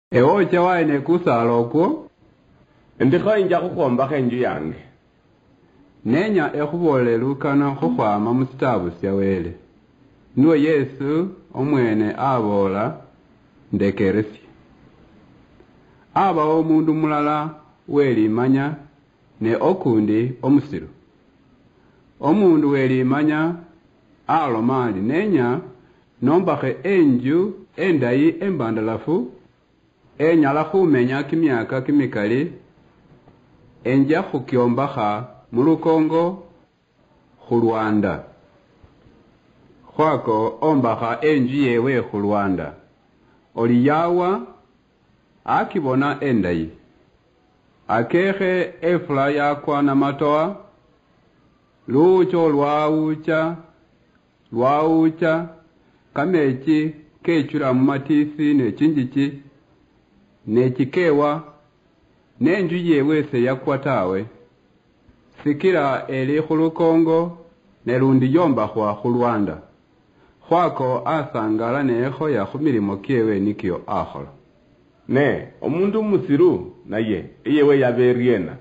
Ewo chawaine kusala okwo ndikho inja khukhwombakho enju yange nenya ekhubolelukana khukhwama musitabu sya Wele nuwo Yesu omwene abola ndekeresye. Abawo omundu mulala welimanya ne okundi omusiru. Omundu welimanya aloma ali nenya nombakhe enju endayi embandalafu enyala khumenya kimyaka kimikali enja khukyombakha mulukongo khulwanda. Khwako ombakha enju yewe khulwanda oli yawa akibona endayi akekhe efula yakwa namatoa lucho lwawucha kamechi kechula mumatisi nechinjichi nechikewa nenju yewe seyakwa tawe sikila eli khulukongo nelundi yombakhwa khulwanda. Khwako asangala nekhoya khumilimo kyewe nikyo akhola. Ne omundu musiru naye iyewe yaberiena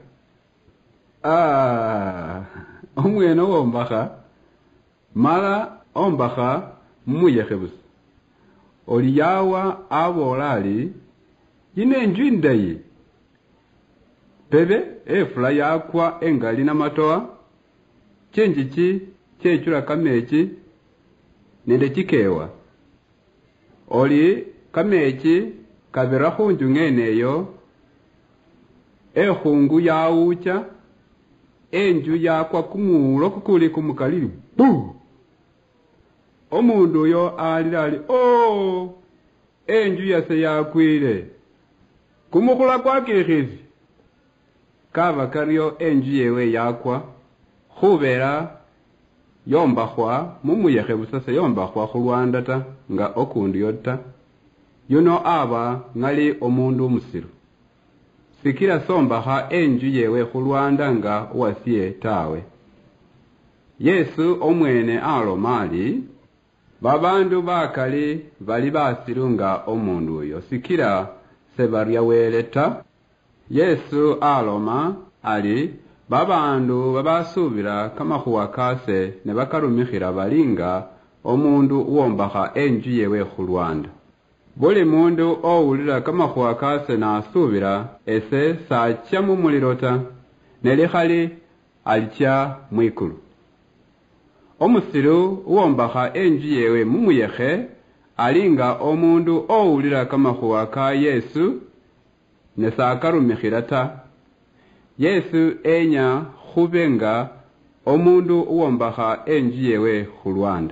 omwene wombakha mala ombakha mumuyekhe busa oli yawa abola ali yino enju indayi pebe efula yakwa engali namatoa chinjichi chechula kamechi nende chikewa oli kamechi kabira khunju ng'eneyo ekhungu yawucha enju yakwa kumulo kukuli kumukalili bu. Omundu uyo alila ali enju yase yakwile kumukhula kwakikhizi kaba karyo enju yewe yakwa khubera yombakhwa mumuyekhe busa seyombakhwa khulwanda ta nga okundi yota yuno aba ngali omundu umusiru sikila sombakha enju yewe khulwanda nga uwasiye tawe. Yesu omwene aloma ali babandu bakali bali basiru nga omundu uyo sikila sebarya Wele ta. Yesu aloma ali babandu babasubila kamakhuwa kase ne bakarumikhila balinga omundu uwombakha enju yewe khulwanda. Buli mundu owulila kamakhuwa kase nasubila ese sacha mumuliro ta nelikhali alicha mwikulu. Omusiru uwombakha enju yewe mumuyekhe alinga omundu owulila kamakhuwa ka Yesu ne sakarumikhila ta. Yesu enya khube nga omundu uwombakha enju yewe khulwanda.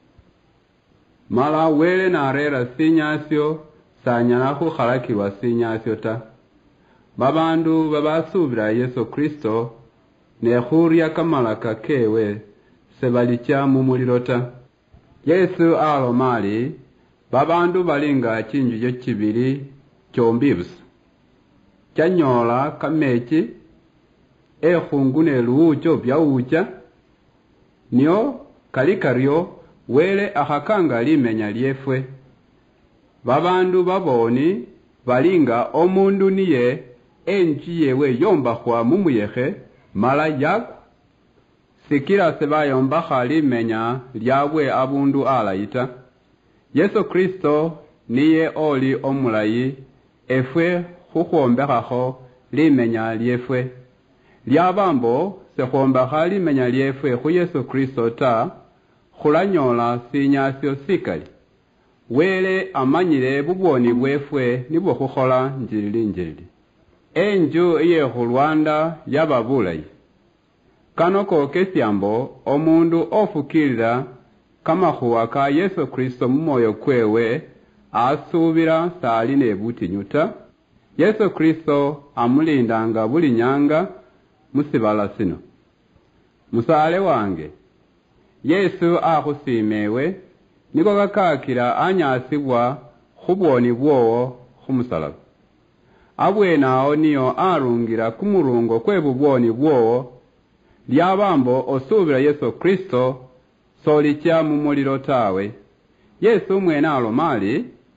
Mala Wele narera sinyasyo sanyala khukhalakilwa sinyasyo ta. Babandu babasubila Yesu Kristo ne khurya kamalaka kewe sebalicha mumuliro ta. Yesu aloma ali babandu balinga chinjujo chibili chombi busa chanyola kamechi ekhungu ne luwucho byawucha nio kali karyo Wele akhakanga limenya lyefwe. Babandu baboni balinga omundu niye enju yewe yombakhwa mumuyekhe mala yakwa sikila sebayombakha limenya lyabwe abundu alayita. Yesu Kristo niye oli omulayi efwe khukhwombekhakho limenya lyefwe. Lyabambo sekhwombakha limenya lyefwe khu Yesu Kristo ta khulanyola sinyasyo sikali. Wele amanyile bubwoni bwefwe nibwo khukhola njilili. Enju iye khulwanda yaba bulayi. Kano kokesyambo omundu ofukilila kamakhuwa ka Yesu Kristo mumoyo kwewe asubila sali ne butinyu ta. Yesu Kristo amulindanga buli nyanga musibala sino. Musale wange Yesu akhusimewe niko kakakila anyasibwa khubwoni bwowo khumusalaba. Abwenawo niyo arungila kumurungo kwe bubwoni bwowo lyabambo osubila Yesu Kristo solicha mumuliro tawe. Yesu mwene aloma ali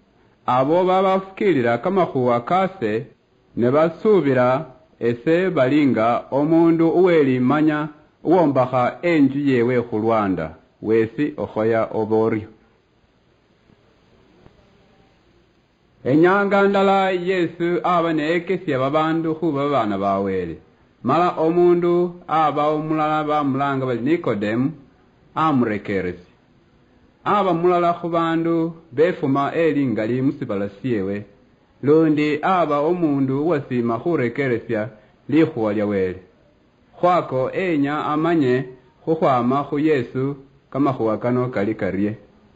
abo babafukilira kamakhuwa kase ne basubira ese balinga omundu uwelimanya uwombakha enju yewe khulwanda wesi okhoya oboryo. Enyanga ndala Yesu aba neekesya babandu khuba babana bawele, mala omundu aba omulala bamulanga bali Nikodemu amurekeresya. Aba mulala khu bandu befuma eli ngali musibala syewe, lundi aba omundu wasima khurekeresya likhuwa lya wele. Khwako enya amanye khukhwama khu Yesu kamakhuwa kano kali karye.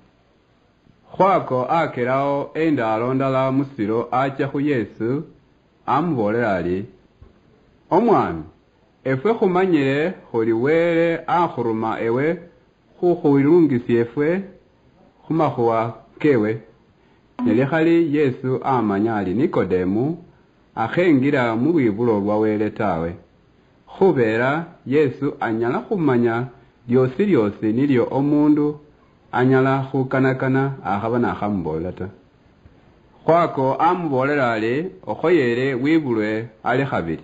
Khwako akelawo endalo ndala musilo acha khu Yesu amubolela ali, omwami, efwe khumanyile khuli wele akhuruma ewe khukhwilungisya efwe khumakhuwa kewe. Nelikhali Yesu amanya ali Nikodemu akhengila mu lwibulo lwa wele tawe, khubera Yesu anyala khumanya lyosi lyosi nilyo omundu anyala khukanakana akhaba nakhamubolela ta. Khwako amubolela ali okhoyele wibulwe ali khabili.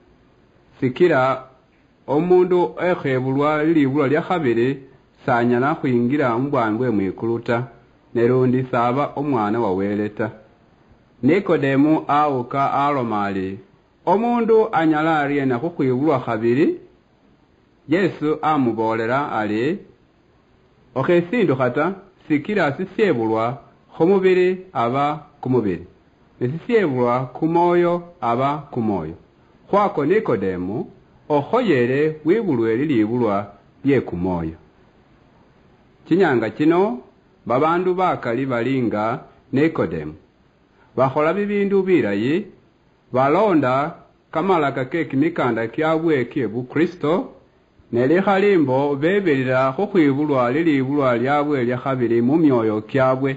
Sikila omundu ekhebulwa lilibulwa lya khabili sanyala khwingila mubwami bwe mwikulu ta, nelundi saba omwana wa wele ta. Nikodemu awuka aloma ali, omundu anyala aryena khukhwibulwa khabili? Yesu amubolela ali, okhesindukha ta, sikila sisyebulwa khumubili aba kumubili, nesisyebulwa kumoyo aba kumoyo. Khwako Nikodemu okhoyele wibulwe lilibulwa lye kumoyo. Chinyanga chino babandu bakali balinga Nikodemu bakhola bibindu bilayi, balonda kamalaka ke kimikanda kyabwe kye bukristo, nelikhalimbo bebelera khukhwibulwa lilibulwa lyabwe lya khabili mu myoyo kyabwe.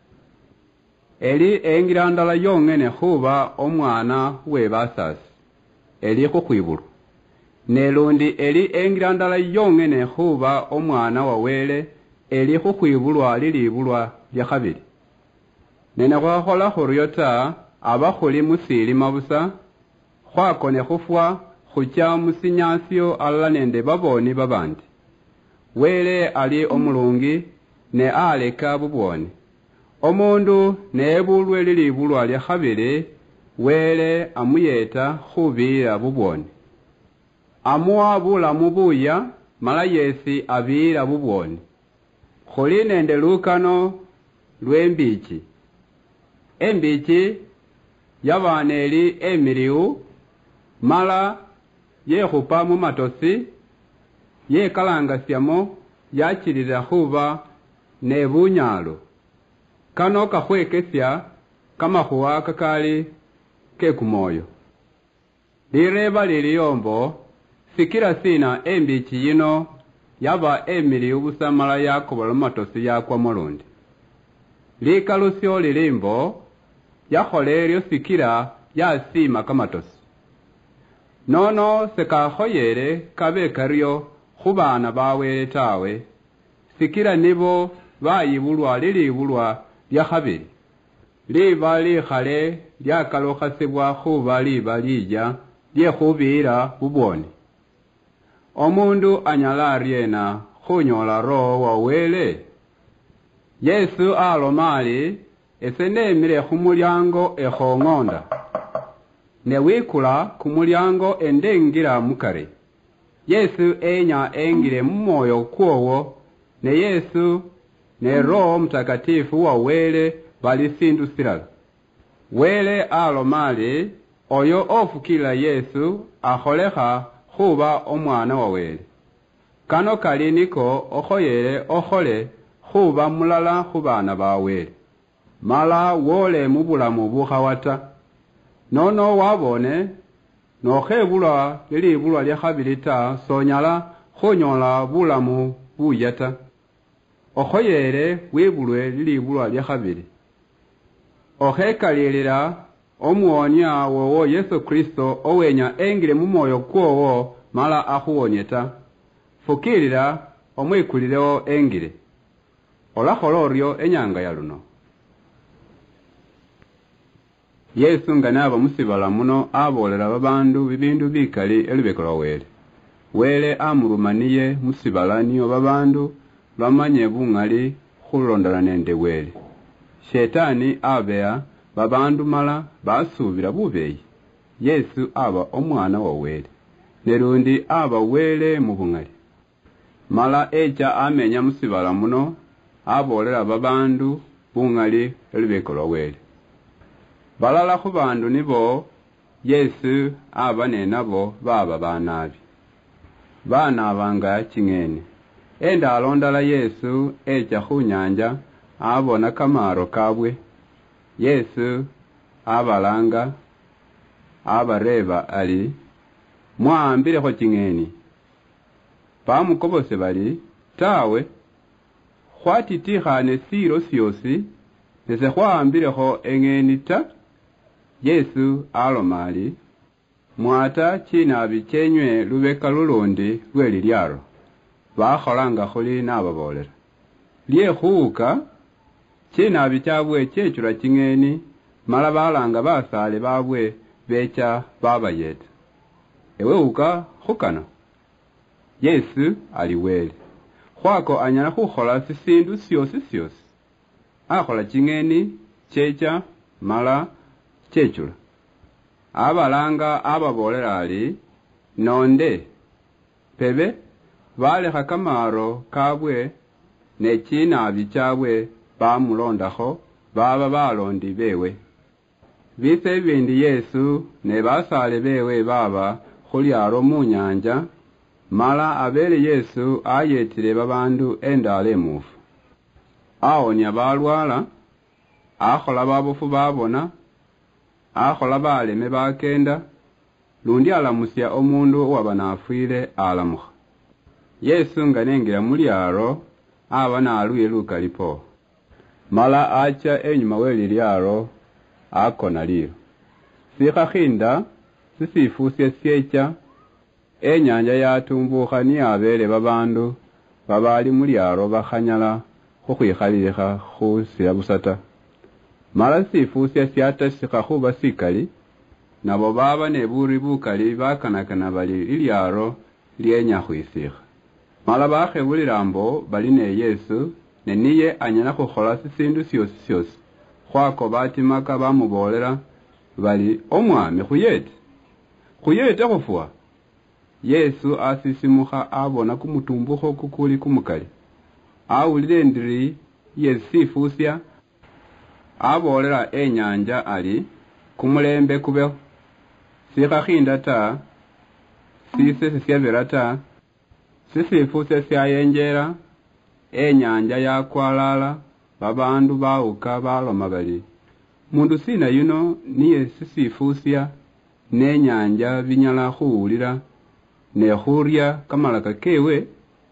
Eli engila ndala yongene khuba omwana we basasi eli khukhwibulwa, nelundi eli engila ndala yongene khuba omwana wa wele eli khukhwibulwa lilibulwa lya khabili. Nene khwakhola khuryo ta, aba khuli musilima busa, khwakone khufwa khucha musinyasyo alala nende baboni babandi. Wele ali omulungi ne aleka bubwoni. Omundu nebulwe lilibulwa lya khabili, wele amuyeta khubira bubwoni. Amuwa bulamu buya, mala yesi abira bubwoni. Khuli nende lukano lwembichi. Embichi yabaneli emiliu, mala yekhupa mu matosi, yekalangasyamo yachilila khuba ne bunyalo. Kano kakhwekesya kamakhuwa kakali ke kumoyo. Lireba liliyombo, sikila sina embichi yino yaba emiliu busa mala yakobola mu matosi yakwa mulundi. Likalusyo lilimbo yakhole lyo sikila yasima kamatosi. Nono sekakhoyele kabe karyo khubana bawele tawe, sikila nibo bayibulwa lilibulwa lya khabili. Liba likhale lyakalokhasibwa khuba liba lija lyekhubira bubwoni. Omundu anyala aryena khunyola roho wa wele? Yesu aloma ali, ese nemile khumulyango ekhong'onda, ne wikula kumulyango endengila mukari. Yesu enya engile mumoyo kwowo, ne Yesu ne Roho Mtakatifu wa wele bali sindu silala. Wele aloma ali, oyo ofukila Yesu akholekha khuba omwana wa wele. Kano kali niko okhoyele okhole khuba mulala khubana ba wele, mala wole mubulamu bukhawata. Nono wabone nokhebulwa lilibulwa lya khabili ta, sonyala khunyola bulamu buyata. Okhoyele wibulwe lilibulwa lya khabili. Okhekalilila omuwonya wowo Yesu Kristo owenya engile mumoyo kwowo mala akhuwonyeta. Fukilila omwikulilewo engile. Olakhola oryo enyanga ya luno. Yesu nga naba musibala muno abolera babandu bibindu bikali elubeko lwa wele. Wele amurumaniye musibala niyo babandu bamanye bungali khulondana nende wele. Shetani abea babandu mala basubira bubeyi. Yesu aba omwana wa wele. Nerundi aba wele mu bungali. Mala echa amenya musibala muno abolera babandu bungali elubeko lwa wele. Balala khu bandu nibo Yesu aba nenabo baba banabi. Banabanga chingene. Enda alondala Yesu echa khunyanja abona kamaro kabwe. Yesu abalanga abareba ali mwambile chingeni. Bamukobose bali tawe khwatitikhane siro syosi nese khwambilekho engeni ta. Yesu alomali mwata chinabi chenywe lubeka lulundi lweli lyaro. Bakholanga khuli nababolera. Lye khuuka chinabi chabwe chechura chingeni mala balanga basale babwe becha babayeta. Ewe uka khukana. Yesu ali wele. Khwako anyala khukhola sisindu syosi. Akhola chingeni checha mala chechula. Abalanga ababolera ali nonde pebe balekha kamaro kabwe ne chinabi chabwe bamulondakho baba balondi bewe. Bise bindi Yesu ne basale bewe baba khulyaro mu nyanja mala abele Yesu ayetile babandu endale mufu. Aonya balwala, akhola babofu babona, akhola baleme bakenda, lundi alamusya omundu wabanafwile alamukha. Yesu nga nengela mulyaro aba naluye lukalipo. Mala acha enyuma weli lyaro akona lilo. Sikhakhinda sisifusye syecha enyanja yatumbukha ni abele babandu babali mulyaro bakhanyala khukhwikhalilekha khusila busata. Mala sifusya syatasikha khuba sikali nabo baba ne buri bukali bakanakana bali ilyaro lyenya khwisikha. Mala bakhebulira mbo bali ne Yesu ne niye anyala khukhola sisindu syosi. Khwako batimaka bamubolera bali omwami khuyete khufwa. Yesu asisimukha abona kumutumbukho kukuli kumukali. Awulile ndiri yesifusya abolera enyanja ali kumulembe kubeho. Sikhakhinda ta, sise syabera ta, sisifusya syayenjera, enyanja yakwalala, babandu bauka baloma bali. Mundu sina yuno niye sisifusya nenyanja binyala khuwulira ne khurya kamalaka kewe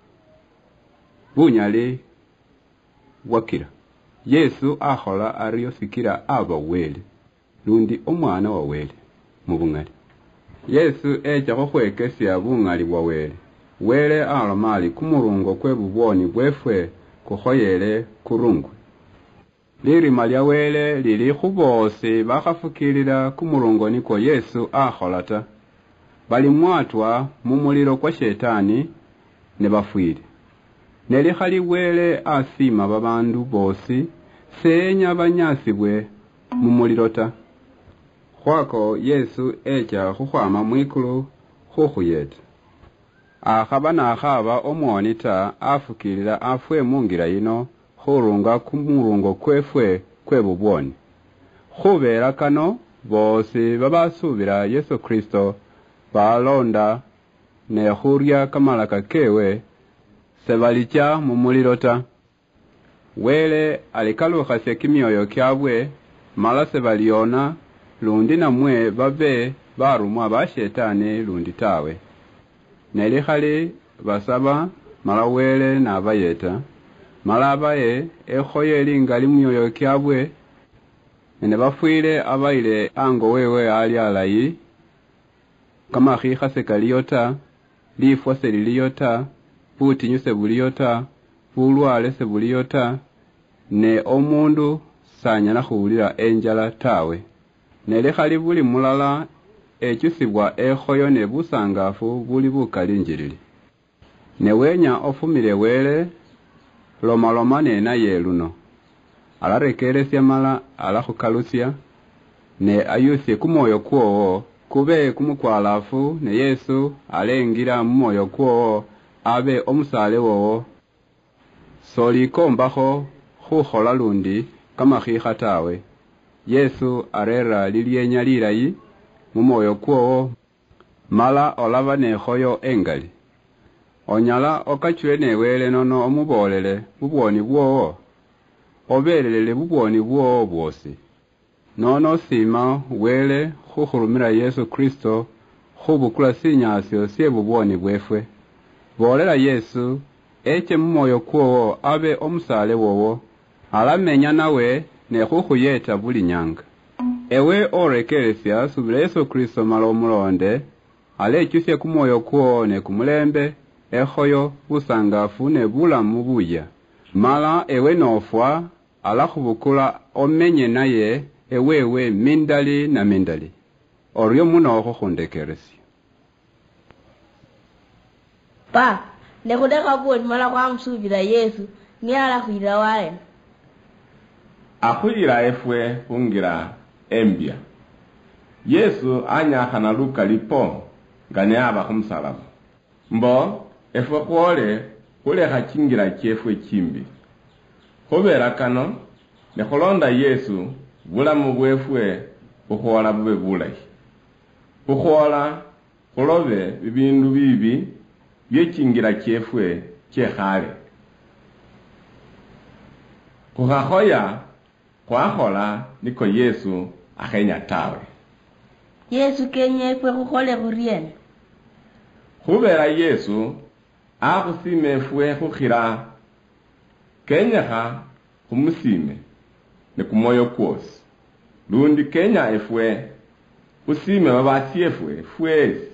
bunyali wakira. Yesu akhola ariyo sikira aba wele lundi omwana wa wele mu bungali. Yesu echa khukhwekesya bungali bwa wele. Wele alomali kumurungo kwe bubwoni bwefwe kukhoyele kurungwe. Lirima lya wele lili khubosi bakhafukilira kumurungo niko Yesu akhola ta. Bali mwatwa mumuliro kwa shetani ne bafwile. Nelikhali wele asima babandu bosi senya banyasibwe mumuliro ta. Khwako Yesu echa khukhwama mwikulu khukhuyeta. Akhaba nakhaba omwoni ta afukilira afwe mungira yino khurunga kumurungo kwefwe kwe bubwoni. Khubera kano bosi babasubira Yesu Kristo balonda ne khurya kamalaka kewe sebalicha mumuliro ta. Wele alikalukhasya kimyoyo kyabwe mala sebaliona lundi namwe babe barumwa ba shetani lundi tawe. Nelikhali basaba mala wele nabayeta mala abaye ekhoye lingali myoyo kyabwe ne bafwile abaile ango wewe ali alayi kamakhikha sekaliyota lifwa seliliyota butinyuse buliyota bulwale sebuliyota ne omundu sanyala khuwulira enjala tawe. nelikhali buli mulala ekyusibwa ekhoyo ne busangafu buli bukalinjilili. Newenya ofumile wele lomaloma nenaye luno alarekelesya mala alakhukalusya ne ayusye kumwoyo kwowo kube kumukwalafu ne Yesu alengila mumwoyo kwowo abe omusale wowo solikombakho khukhola lundi kamakhikha tawe. Yesu arera lilyenya lilayi mumwoyo kwowo mala olaba nekhoyo engali. Onyala okachwe newele nono omubolele bubwoni bwowo obelelele bubwoni bwowo bwosi nono sima wele khukhurumira Yesu Kristo khubukula sinyasyo sye bubwoni bwefwe. Bolela Yesu eche mumwoyo kwowo abe omusale wowo alamenya nawe ne khukhuyeta buli nyanga. Ewe orekelesya subila Yesu Kristo mala omulonde alekyusye kumwoyo kwowo ne kumulembe ekhoyo busangafu ne bulamu buya mala ewe nofwa alakhubukula omenye naye ewewe mindali na mindali. Oryo muno khundekeresya pa nekhudekha bwoni mala khwamusubila Yesu niye alakhwila walena akhuyila efwe khungira embya. Yesu anyakhana lukalipo nga ne aba khumusalaba mbo efwe khwole khulekha chingira chefwe chimbi khubera kano ne khulonda Yesu bulamu bwefwe bukhwola bube bulayi. Bukhwola khulobe bibindu bibi byechingira chefwe chekhale. Kukhakhoya khwakhola niko Yesu akhenya tawe. Yesu kenya efwe khukhole khuriena Khubera Yesu akhusime efwe khukhira kenyakha khumusime ne kumwoyo kwosi lundi kenya efwe khusime babasiefwe fwesi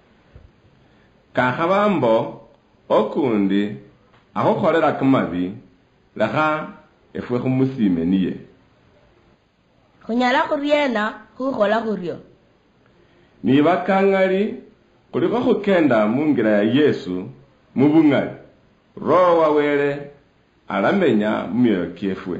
kakhabambo okundi akhukholela kamabi lekha efwe khumusime niye. khunyala khuriena khukhola khuryo nibakangali kuliko khukenda mungira ya Yesu mubungali roho wa wele alamenya mumyoyo kyefwe.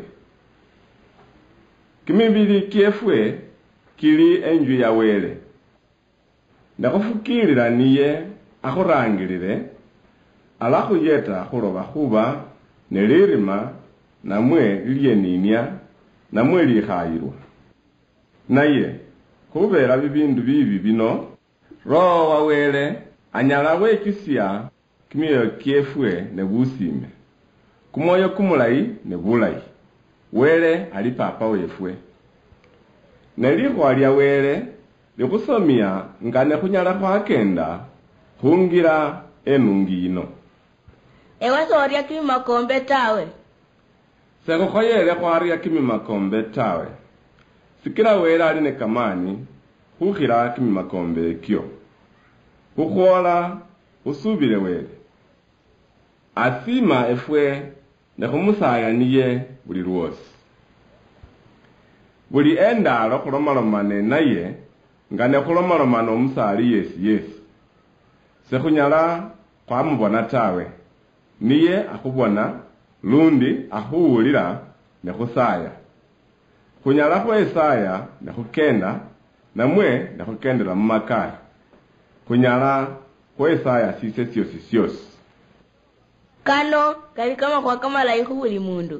Kimibili kyefwe kili enju ya wele nakhufukilila niye akhurangilile alakhuyeta khuloba khuba nelirima namwe lilyeninia namwe likhayilwa naye khubera bibindu bibi bino roho wa wele anyala wekisya kimyoyo kyefwe ne busime kumwoyo kumulayi ne bulayi. Wele ali papa wefwe nelikhwa lya wele likhusomya nga nekhunyala khwakenda khungira enungi yino. ewe sorya kimimakombe tawe Sekhukhoyele khwarya kimimakombe tawe sikila wele ali ne kamani khukhila kimimakombe kyo. Khukhwola khusubile wele asima efwe nekhumusaya niye buli lwosi. Buli endalo khulomalomane naye nga nekhulomalomana omusali yesi sekhunyala khwamubona tawe niye akhubona lundi akhuwulila nekhusaya. Khunyala khwesaya nekhukenda namwe nekhukendela mumakaya. Khunyala khwesaya sise syosi. kano kali kamakhwa kamalayi khubuli mundu.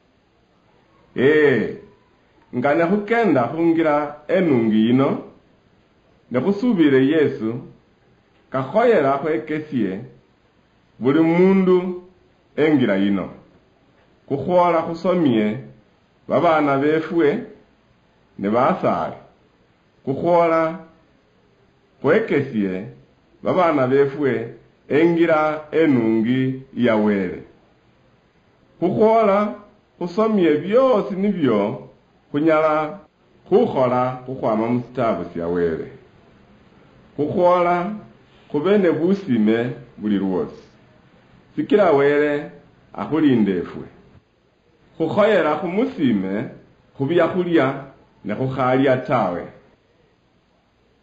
Nga nekhukenda khungira enungi yino nekhusubile Yesu kakhoyela khwekesye buli mundu engira yino. Khukhwola khusomye babana befwe ne basale. Khukhwola khwekesye babana befwe engira enungi ya wele. Khukhwola khusomye byosi nibyo khunyala khukhola khukhwama musitabu sya wele. Khukhwola khube ne busime buli lwosi sikila wele akhulinda efwe. Khukhoyela khumusime khubya khulya ne khukhalya tawe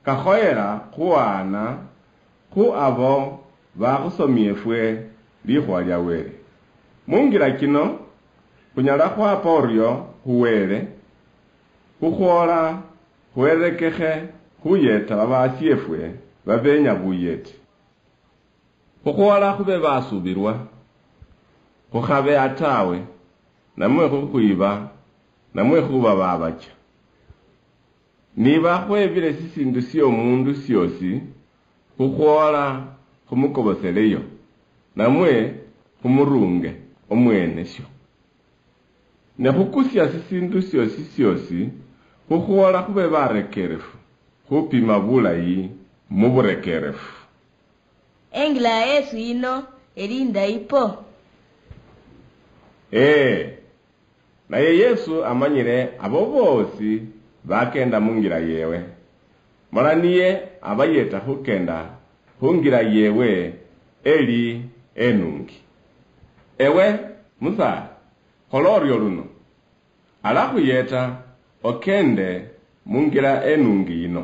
kakhoyela khuwana khu abo bakhusomye fwe likhwa lya Wele. Mungila kino kunyala khwapa oryo khuwele khukhwola khwerekekhe khuyeta babasyefwe babenya buyeti. Khukhwola khube basubirwa, khukhabe atawe, namwe khukhwiba, namwe khuba babacha. Niba khwebile sisindu syomundu syosi, khukhwola khumukoboseleyo, namwe khumurunge omwene syo. Ne khukusya sisindu syosi syosi, khukhwola khube barekerefu, khupima bulayi mu burekerefu. Engila ya Yesu ino elinda ipo. Naye Yesu amanyire abo bosi bakenda mungila yewe. Mala niye abayeta khukenda khungila yewe eli enungi. Ewe Musa kholorio luno ala khuyeta okende mungila enungi ino.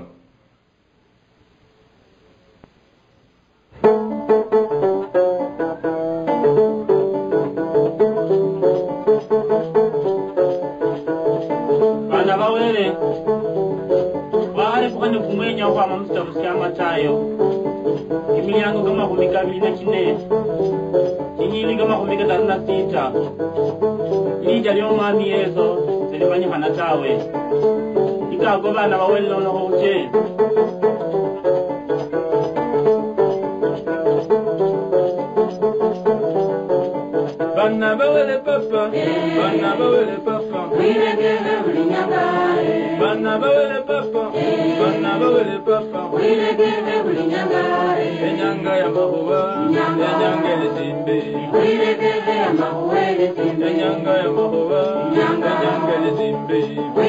Bana bawele wahale kukane kumwenya kwa mamustafu siyama tayo imiliango kama kumika bilina chine inyili kama kumika taruna sita ilija liyo mami yeso zilimanyi hanatawe ikago bana bawele lono hoche bana bawele papa bana bawele papa bana bawele papa bana bawele papa enyanga ya mahuwa enyanga elisimbe enyanga ya mahuwa enyanga elisimbe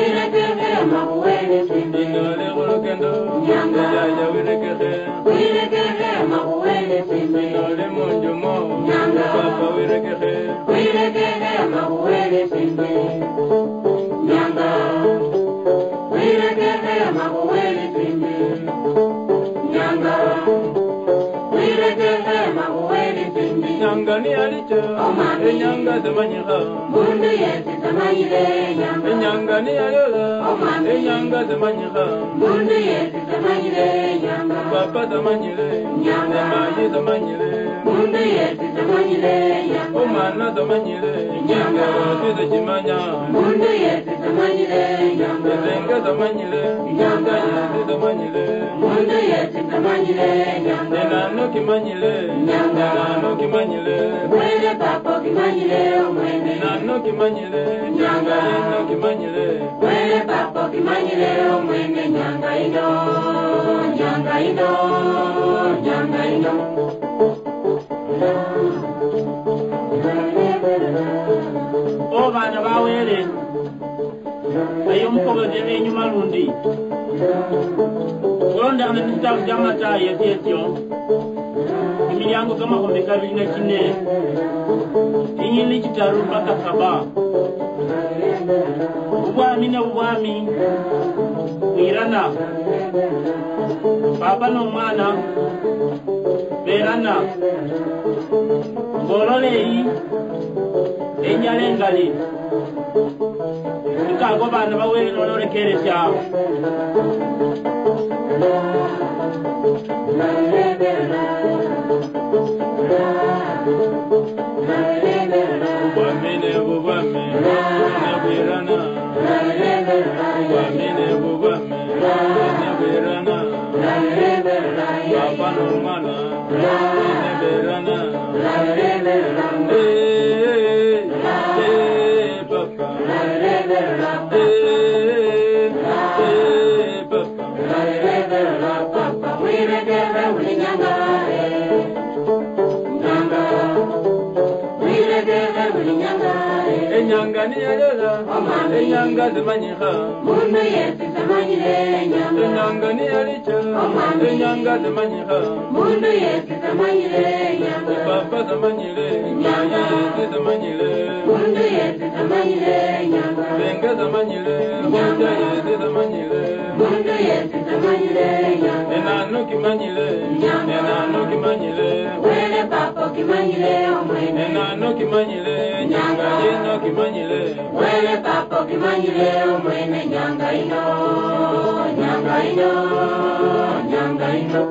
inole khulukendo eyaja wirekehe inole munjumo papa wirekehe Nyanga ni alicho, enyanga zemanyiha. Mundu yesi zemanyire nyanga. Enyanga ni ayola, enyanga zemanyiha. Mundu yesi zemanyire nyanga. Papa zemanyire nyanga. Mayi zemanyire. Mundu yesi zemanyire nyanga. Omana zemanyire nyanga. Tize chimanya. Mundu yesi zemanyire nyanga. Zenga zemanyire nyanga. Yesi zemanyire. Mundu yesi zemanyire nyanga. Nano kimanyire nyanga. Nano kimanyire. Mwene papo kimanyire omwene. Nano kimanyire nyanga. Nano kimanyire. Mwene papo kimanyire omwene nyanga ino. Nyanga ino. Nyanga ino. O bana bawele ayo mukobodele enyuma lundi olonda ne titabu jamataye byetyo emilyango kama komeka bilina kine inyili kitaru mpaka saba ubwami ne ubwami wirana baba n'omwana berana ngololeyi enyalengali ikago bana bawele nolorekere cyawe Wamine bubame nebirana Wamine bubame nebirana Papa n'omwana nebirana Papa Papa wiregere ulinyanga enyanga ni ayola enyanga zemanyiha mundu yesi zemanyire enyanga enyanga ni alicha enyanga zamanyika mundu Yesu zamanyile nyanga papa zamanyile nyanga Yesu zamanyile mundu Yesu zamanyile nyanga benga zamanyile nyanga Yesu zamanyile mundu Yesu zamanyile nyanga enano kimanyile enano kimanyile wele papo kimanyile omwene enano kimanyile nyanga yeno kimanyile wele papo kimanyile omwene nyanga ino nyanga ino nyanga ino.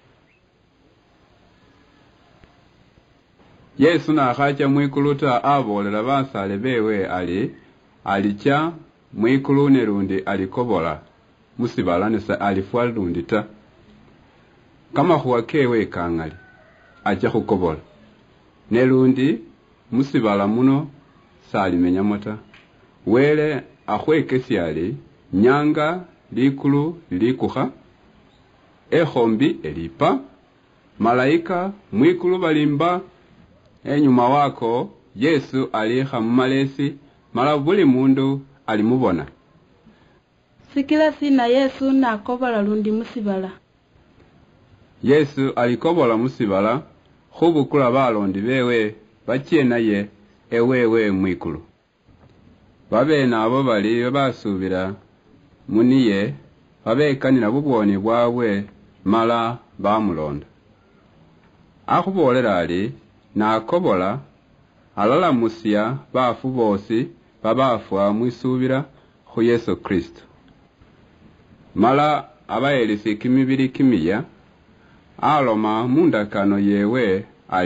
Yesu nakhacha mwikulu ta abolela basale bewe alicha mwikulu ne lundi alikobola musibala nesa alifwa lundi ta kamakhuwa kewe kangali acha khukobola ne lundi musibala muno salimenyamo ta wele akhwekesyali nyanga likulu likukha ekhombi elipa malaika mwikulu balimba enyuma wako Yesu alikha mumalesi mala buli mundu alimubona. Sikila sina Yesu nakobola lundi musibala. Yesu alikobola musibala khubukula balondi bewe bachie naye ewewe mwikulu. Babena abo bali basubira muniye babekanira bubwoni bwawe mala bamulonda. Akhubolera ali nakobola alalamusya bafu bosi babafwa mwisubira khu Yesu Kristo. Mala abayelisi kimibiri kimiya aloma mundakano yewe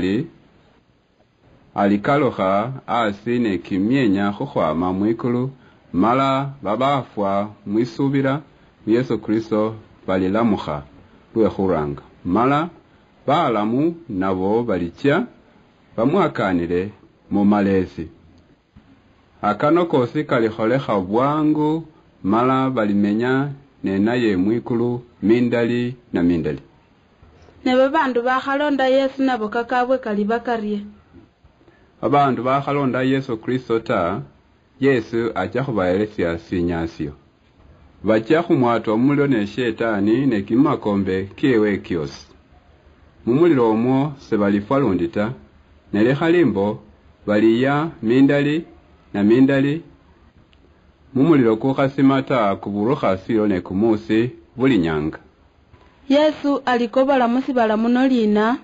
alikalokha asi ne kimyenya khukhwama mwikulu mala babafwa mwisubira Yesu Kristo balilamukha lwekhuranga mala balamu nabo balicha bamwakanile mu malesi. Akano kosi kalikholekha bwangu mala balimenya nenaye mwikulu mindali na mindali. Ne babandu bakhalonda Yesu nabo kakabwe kali bakarye. Abandu bakhalonda Yesu Kristo ta Yesu acha khubayelesya sinyasyo. Bacha khumwatwa mulilo ne shetani ne kimakombe kiewe kiosi. Mumulilo omwo sebalifwa lundi ta nelekha limbo baliya mindali na mindali mumulilo kukhasima ta kuburukha silo ne kumusi buli nyanga. Yesu alikobola musibala muno lina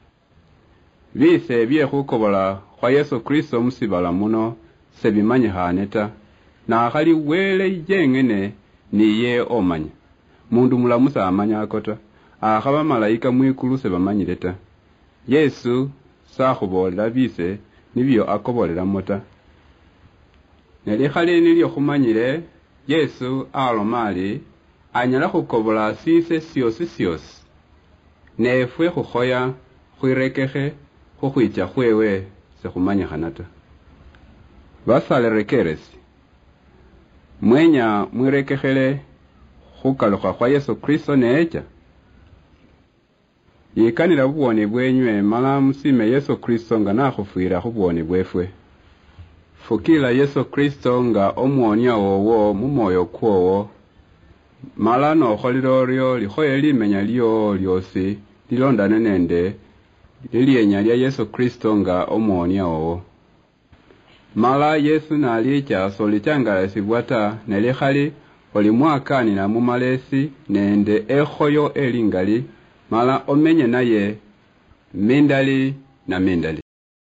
bise bye khukobola kwa Yesu Kristo musibala muno sebimanyikhane ta na khali wele yengene niye omanya mundu mulamusa amanyako ta akhaba malaika mwikulu sebamanyile ta. Yesu sakhubolela bise nibyo akobolelamo ta nelikhali nilyo khumanyile Yesu aloma ali anyala khukobola sise syosi nefwe khukhoya khwirekekhe khukhwicha khwewe sekhumanyikhana ta. Basale rekeresi mwenya mwirekekhele khukalukha kwa Yesu Kristo necha yikanira bubwoni bwenywe mala musime Yesu Kristo nga nakhufwira khubwoni bwefwe. Fukila Yesu Kristo nga omwonya wowo mumoyo kwowo mala nokholila oryo likhoye limenya lyo lyosi lilondane nende lilyenya lya Yesu Kristo nga omwonya wowo. Mala Yesu nalicha solichangalasibwa ta nelikhali olimwakanira mu malesi nende ekhoyo elingali mala omenye naye mindali na mindali.